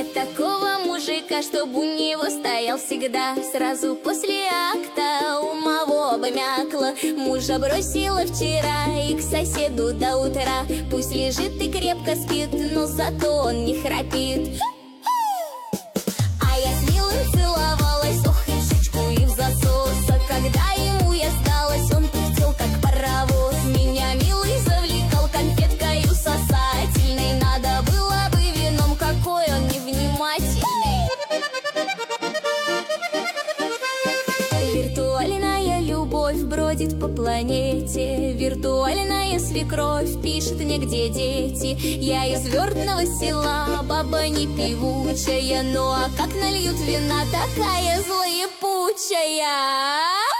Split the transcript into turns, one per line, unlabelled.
такого мужика, чтобы у него стоял всегда. Сразу после акта умово обмякла, мужа бросила вчера и к соседу до утра. Пусть лежит и крепко спит, но зато он не храпит. А я с милым целовалась, ох, и в щечку, и в засос. А когда ему я сдалась, он пыхтел, как паровоз. Меня милый завлекал конфеткою сосательной. Надо было бы вином, какой он невнимательный. Виртуальная любовь бродит по планете. Виртуальная свекровь пишет мне, где дети. Я из Вёртного села, баба не певучая. Ну а как нальют вина, такая злоепучая.